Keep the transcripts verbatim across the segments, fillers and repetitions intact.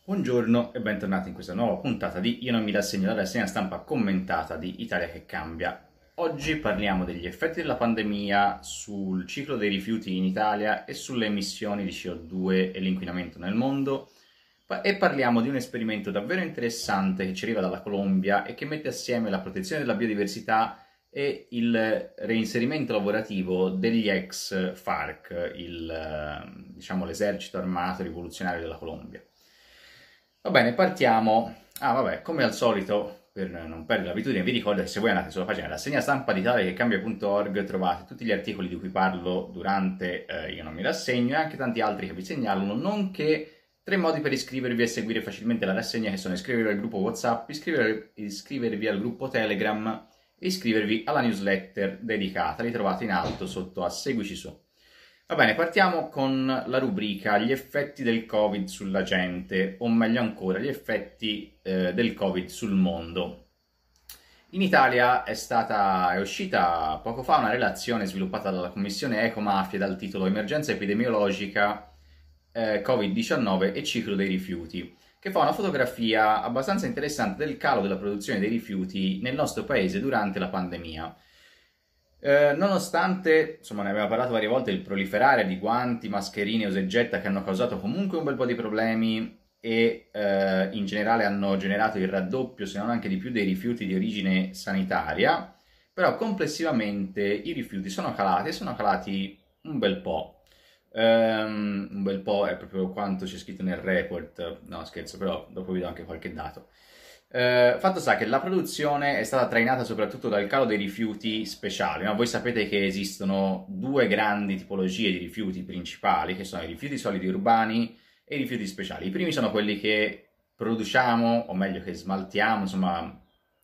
Buongiorno e bentornati in questa nuova puntata di Io non mi rassegno, la rassegna stampa commentata di Italia che cambia. Oggi parliamo degli effetti della pandemia sul ciclo dei rifiuti in Italia e sulle emissioni di C O due e l'inquinamento nel mondo pa- e parliamo di un esperimento davvero interessante che ci arriva dalla Colombia e che mette assieme la protezione della biodiversità e il reinserimento lavorativo degli ex FARC, il, eh, diciamo, l'esercito armato rivoluzionario della Colombia. Va bene, partiamo. Ah, vabbè, come al solito, per non perdere l'abitudine, vi ricordo che se voi andate sulla pagina rassegna stampa d'Italia che cambia punto org trovate tutti gli articoli di cui parlo durante eh, Io non mi rassegno e anche tanti altri che vi segnalano, nonché tre modi per iscrivervi e seguire facilmente la rassegna che sono iscrivervi al gruppo WhatsApp, iscriver- iscrivervi al gruppo Telegram e iscrivervi alla newsletter dedicata. Li trovate in alto sotto a Seguici su. Va bene, partiamo con la rubrica gli effetti del Covid sulla gente, o meglio ancora, gli effetti eh, del Covid sul mondo. In Italia è stata, è uscita poco fa una relazione sviluppata dalla Commissione Ecomafie dal titolo Emergenza epidemiologica eh, Covid diciannove e ciclo dei rifiuti, che fa una fotografia abbastanza interessante del calo della produzione dei rifiuti nel nostro paese durante la pandemia. Eh, nonostante, insomma, ne abbiamo parlato varie volte, il proliferare di guanti, mascherine e useggetta che hanno causato comunque un bel po' di problemi e eh, in generale hanno generato il raddoppio, se non anche di più, dei rifiuti di origine sanitaria, però complessivamente i rifiuti sono calati e sono calati un bel po'. Ehm, un bel po' è proprio quanto c'è scritto nel report, no scherzo, però dopo vi do anche qualche dato. Eh, fatto sta che la produzione è stata trainata soprattutto dal calo dei rifiuti speciali, no? Voi sapete che esistono due grandi tipologie di rifiuti principali, che sono i rifiuti solidi urbani e i rifiuti speciali. I primi sono quelli che produciamo, o meglio che smaltiamo, insomma,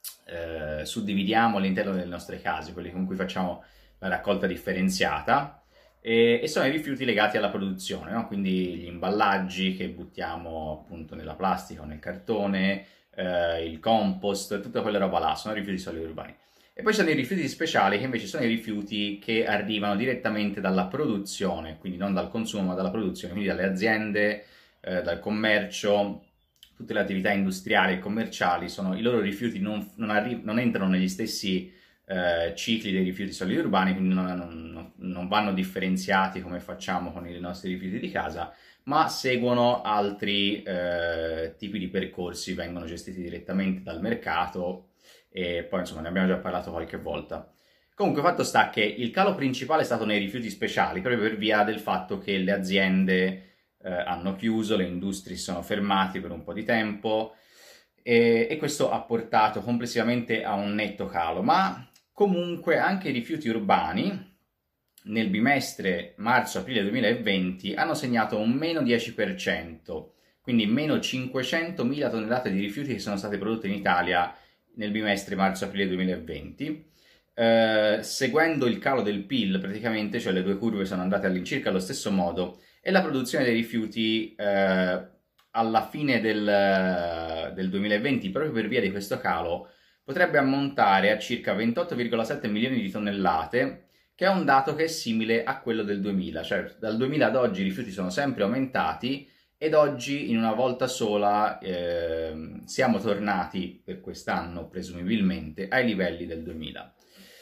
eh, suddividiamo all'interno delle nostre case, quelli con cui facciamo la raccolta differenziata, e, e sono i rifiuti legati alla produzione, no? Quindi gli imballaggi che buttiamo appunto nella plastica o nel cartone, eh, il compost, tutta quella roba là, sono rifiuti solidi urbani. E poi ci sono i rifiuti speciali che invece sono i rifiuti che arrivano direttamente dalla produzione, quindi non dal consumo ma dalla produzione, quindi dalle aziende, eh, dal commercio, tutte le attività industriali e commerciali, sono, i loro rifiuti non, non, arri- non entrano negli stessi eh, cicli dei rifiuti solidi urbani, quindi non, non, non vanno differenziati come facciamo con i nostri rifiuti di casa, ma seguono altri eh, tipi di percorsi, vengono gestiti direttamente dal mercato e poi insomma ne abbiamo già parlato qualche volta. Comunque fatto sta che il calo principale è stato nei rifiuti speciali, proprio per via del fatto che le aziende eh, hanno chiuso, le industrie si sono fermate per un po' di tempo e, e questo ha portato complessivamente a un netto calo, ma comunque anche i rifiuti urbani nel bimestre marzo-aprile duemilaventi hanno segnato un meno dieci per cento, quindi meno cinquecentomila tonnellate di rifiuti che sono state prodotte in Italia nel bimestre marzo-aprile duemilaventi. Eh, seguendo il calo del P I L praticamente, cioè le due curve sono andate all'incirca allo stesso modo e la produzione dei rifiuti eh, alla fine del, del duemilaventi, proprio per via di questo calo, potrebbe ammontare a circa ventotto virgola sette milioni di tonnellate, che è un dato che è simile a quello del duemila, cioè dal duemila ad oggi i rifiuti sono sempre aumentati ed oggi in una volta sola eh, siamo tornati per quest'anno presumibilmente ai livelli del duemila.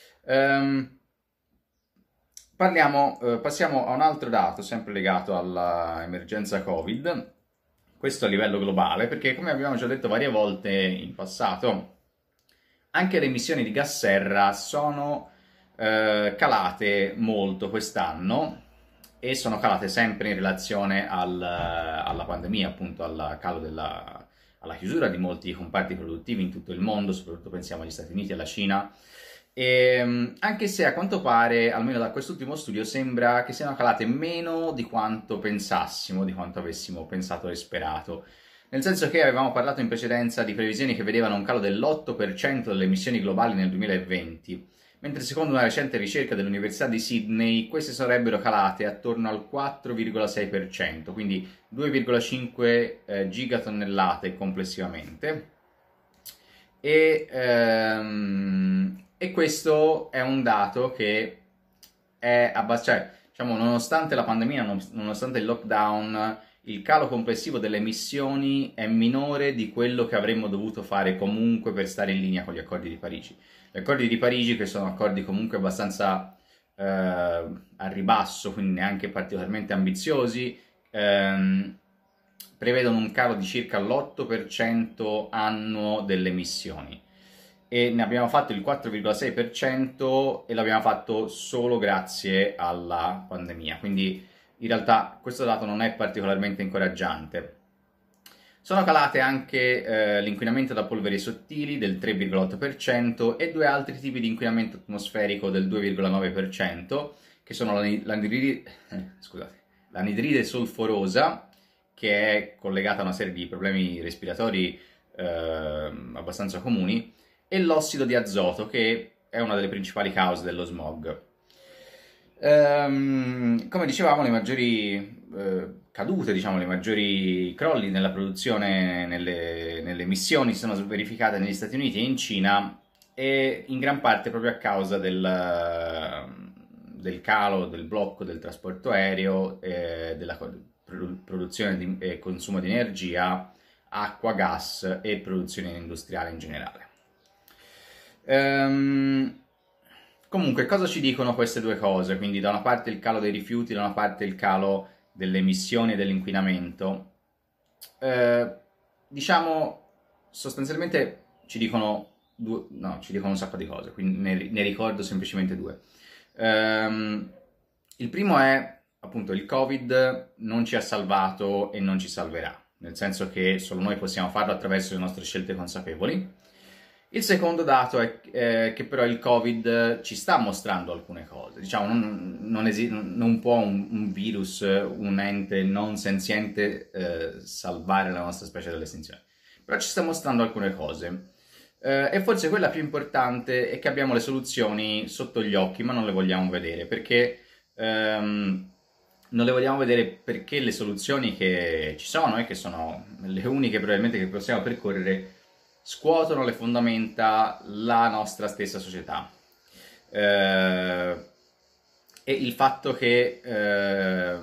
Ehm, parliamo, eh, passiamo a un altro dato sempre legato all'emergenza Covid, questo a livello globale, perché come abbiamo già detto varie volte in passato, anche le emissioni di gas serra sono eh, calate molto quest'anno e sono calate sempre in relazione al, alla pandemia, appunto al calo della, alla chiusura di molti comparti produttivi in tutto il mondo, soprattutto pensiamo agli Stati Uniti e alla Cina. E, anche se a quanto pare, almeno da quest'ultimo studio, sembra che siano calate meno di quanto pensassimo, di quanto avessimo pensato e sperato. Nel senso che avevamo parlato in precedenza di previsioni che vedevano un calo dell'otto per cento delle emissioni globali nel duemilaventi, mentre secondo una recente ricerca dell'Università di Sydney queste sarebbero calate attorno al quattro virgola sei per cento, quindi due virgola cinque eh, gigatonnellate complessivamente. E, ehm, e questo è un dato che è abbastanza, cioè, diciamo, nonostante la pandemia, nonostante il lockdown, il calo complessivo delle emissioni è minore di quello che avremmo dovuto fare comunque per stare in linea con gli accordi di Parigi. Gli accordi di Parigi, che sono accordi comunque abbastanza eh, a ribasso, quindi neanche particolarmente ambiziosi, ehm, prevedono un calo di circa l'otto per cento annuo delle emissioni e ne abbiamo fatto il quattro virgola sei per cento e l'abbiamo fatto solo grazie alla pandemia, quindi in realtà questo dato non è particolarmente incoraggiante. Sono calate anche eh, l'inquinamento da polveri sottili del tre virgola otto per cento e due altri tipi di inquinamento atmosferico del due virgola nove per cento, che sono l'anidride, eh, scusate, l'anidride solforosa, che è collegata a una serie di problemi respiratori eh, abbastanza comuni, e l'ossido di azoto, che è una delle principali cause dello smog. Ehm, come dicevamo, le maggiori eh, cadute, diciamo, le maggiori crolli nella produzione, nelle, nelle emissioni si sono verificate negli Stati Uniti e in Cina, e in gran parte proprio a causa del, del calo, del blocco del trasporto aereo, eh, della produzione e consumo di energia, acqua, gas e produzione industriale in generale. Ehm, comunque, cosa ci dicono queste due cose? Quindi da una parte il calo dei rifiuti, da una parte il calo delle emissioni e dell'inquinamento. Eh, diciamo, sostanzialmente ci dicono due, no, ci dicono un sacco di cose, quindi ne, ne ricordo semplicemente due. Ehm, il primo è, appunto, il Covid non ci ha salvato e non ci salverà, nel senso che solo noi possiamo farlo attraverso le nostre scelte consapevoli. Il secondo dato è eh, che però il Covid ci sta mostrando alcune cose. Diciamo, non, non, esi- non può un, un virus, un ente non senziente eh, salvare la nostra specie dall'estinzione. Però ci sta mostrando alcune cose. Eh, e forse quella più importante è che abbiamo le soluzioni sotto gli occhi, ma non le vogliamo vedere, perché ehm, non le vogliamo vedere perché le soluzioni che ci sono e che sono le uniche probabilmente che possiamo percorrere scuotono le fondamenta la nostra stessa società. Eh, e il fatto che eh,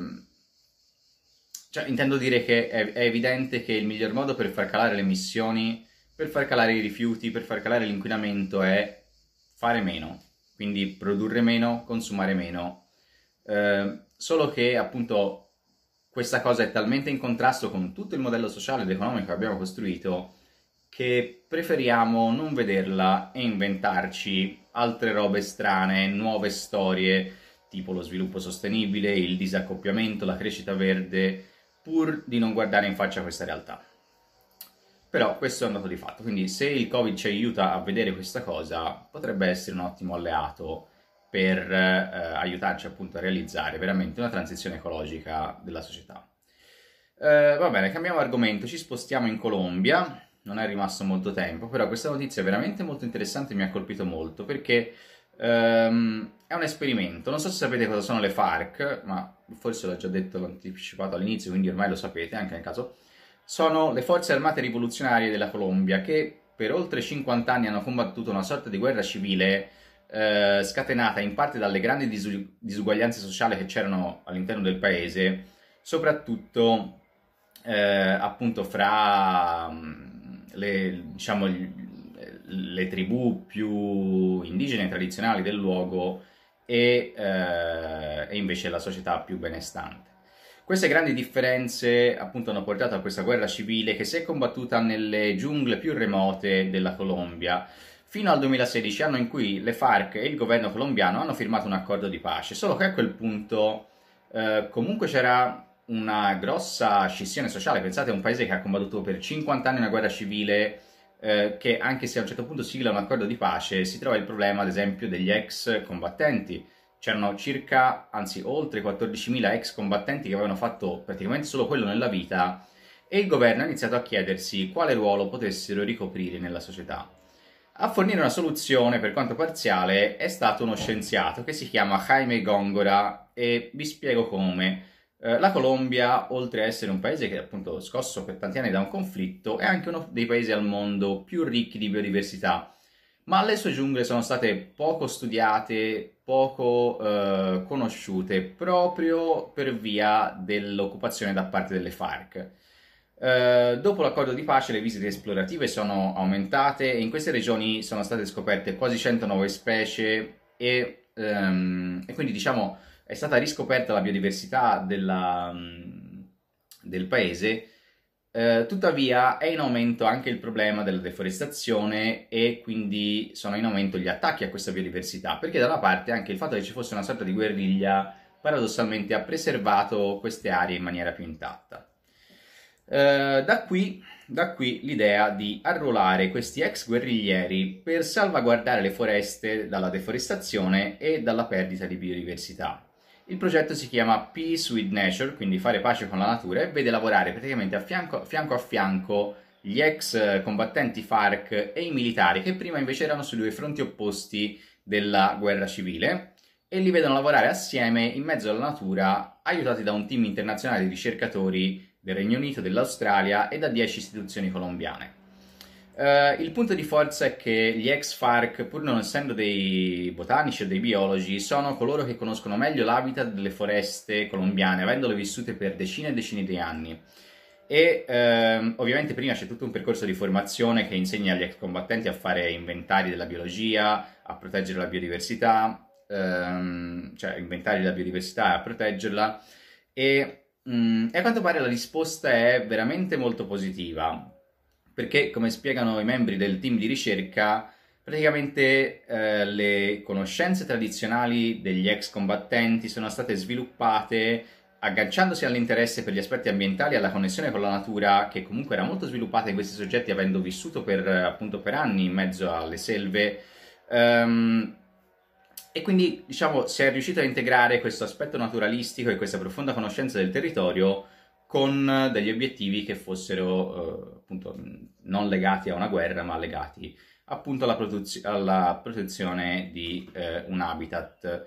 cioè, intendo dire che è, è evidente che il miglior modo per far calare le emissioni, per far calare i rifiuti, per far calare l'inquinamento è fare meno, quindi produrre meno, consumare meno. Eh, solo che appunto questa cosa è talmente in contrasto con tutto il modello sociale ed economico che abbiamo costruito che preferiamo non vederla e inventarci altre robe strane, nuove storie, tipo lo sviluppo sostenibile, il disaccoppiamento, la crescita verde, pur di non guardare in faccia questa realtà. Però questo è un dato di fatto, quindi se il Covid ci aiuta a vedere questa cosa, potrebbe essere un ottimo alleato per eh, aiutarci appunto a realizzare veramente una transizione ecologica della società. Eh, va bene, cambiamo argomento, ci spostiamo in Colombia. Non è rimasto molto tempo, però questa notizia è veramente molto interessante e mi ha colpito molto perché ehm, è un esperimento. Non so se sapete cosa sono le FARC, ma forse l'ho già detto, l'ho anticipato all'inizio, quindi ormai lo sapete, anche nel caso. Sono le forze armate rivoluzionarie della Colombia che per oltre cinquanta anni hanno combattuto una sorta di guerra civile eh, scatenata in parte dalle grandi disu- disuguaglianze sociali che c'erano all'interno del paese, soprattutto eh, appunto fra le, diciamo, le tribù più indigene e tradizionali del luogo e, eh, e invece la società più benestante. Queste grandi differenze appunto hanno portato a questa guerra civile che si è combattuta nelle giungle più remote della Colombia fino al duemilasedici, anno in cui le FARC e il governo colombiano hanno firmato un accordo di pace, solo che a quel punto eh, comunque c'era una grossa scissione sociale. Pensate a un paese che ha combattuto per cinquanta anni una guerra civile, eh, che anche se a un certo punto sigla un accordo di pace, si trova il problema ad esempio degli ex combattenti. C'erano circa, anzi oltre quattordicimila ex combattenti che avevano fatto praticamente solo quello nella vita e il governo ha iniziato a chiedersi quale ruolo potessero ricoprire nella società. A fornire una soluzione, per quanto parziale, è stato uno scienziato che si chiama Jaime Góngora e vi spiego come. Eh, la Colombia, oltre a essere un paese che è appunto scosso per tanti anni da un conflitto, è anche uno dei paesi al mondo più ricchi di biodiversità, ma le sue giungle sono state poco studiate, poco eh, conosciute, proprio per via dell'occupazione da parte delle FARC. Eh, dopo l'accordo di pace le visite esplorative sono aumentate e in queste regioni sono state scoperte quasi cento nuove specie e, ehm, e quindi diciamo è stata riscoperta la biodiversità della, del paese. Eh, tuttavia è in aumento anche il problema della deforestazione e quindi sono in aumento gli attacchi a questa biodiversità, perché da una parte anche il fatto che ci fosse una sorta di guerriglia paradossalmente ha preservato queste aree in maniera più intatta. Uh, da qui, da qui l'idea di arruolare questi ex guerriglieri per salvaguardare le foreste dalla deforestazione e dalla perdita di biodiversità. Il progetto si chiama Peace with Nature, quindi fare pace con la natura, e vede lavorare praticamente a fianco, fianco a fianco gli ex combattenti FARC e i militari, che prima invece erano sui due fronti opposti della guerra civile, e li vedono lavorare assieme in mezzo alla natura, aiutati da un team internazionale di ricercatori del Regno Unito, dell'Australia e da dieci istituzioni colombiane. Uh, il punto di forza è che gli ex FARC, pur non essendo dei botanici o dei biologi, sono coloro che conoscono meglio l'habitat delle foreste colombiane, avendole vissute per decine e decine di anni. E uh, ovviamente prima c'è tutto un percorso di formazione che insegna agli ex combattenti a fare inventari della biologia, a proteggere la biodiversità, um, cioè inventari della biodiversità e a proteggerla, e Mm, e a quanto pare la risposta è veramente molto positiva, perché come spiegano i membri del team di ricerca, praticamente eh, le conoscenze tradizionali degli ex combattenti sono state sviluppate agganciandosi all'interesse per gli aspetti ambientali e alla connessione con la natura, che comunque era molto sviluppata in questi soggetti avendo vissuto per, appunto, per anni in mezzo alle selve. Um, E quindi, diciamo, si è riuscito a integrare questo aspetto naturalistico e questa profonda conoscenza del territorio con degli obiettivi che fossero, eh, appunto, non legati a una guerra, ma legati, appunto, alla, produz- alla protezione di eh, un habitat.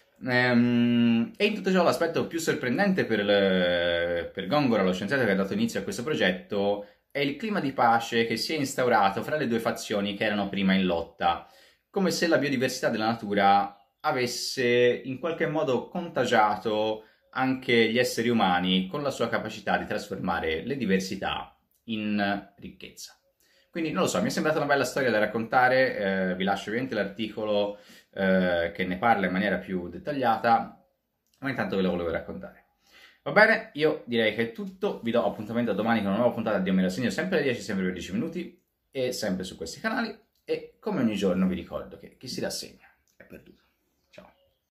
Ehm, e in tutto ciò l'aspetto più sorprendente per, le, per Góngora, lo scienziato che ha dato inizio a questo progetto, è il clima di pace che si è instaurato fra le due fazioni che erano prima in lotta, come se la biodiversità della natura avesse in qualche modo contagiato anche gli esseri umani con la sua capacità di trasformare le diversità in ricchezza. Quindi non lo so, mi è sembrata una bella storia da raccontare, eh, vi lascio ovviamente l'articolo eh, che ne parla in maniera più dettagliata, ma intanto ve lo volevo raccontare. Va bene, io direi che è tutto, vi do appuntamento a domani con una nuova puntata di Io me la segno, sempre alle dieci, sempre per dieci minuti e sempre su questi canali, e come ogni giorno vi ricordo che chi si rassegna è perduto.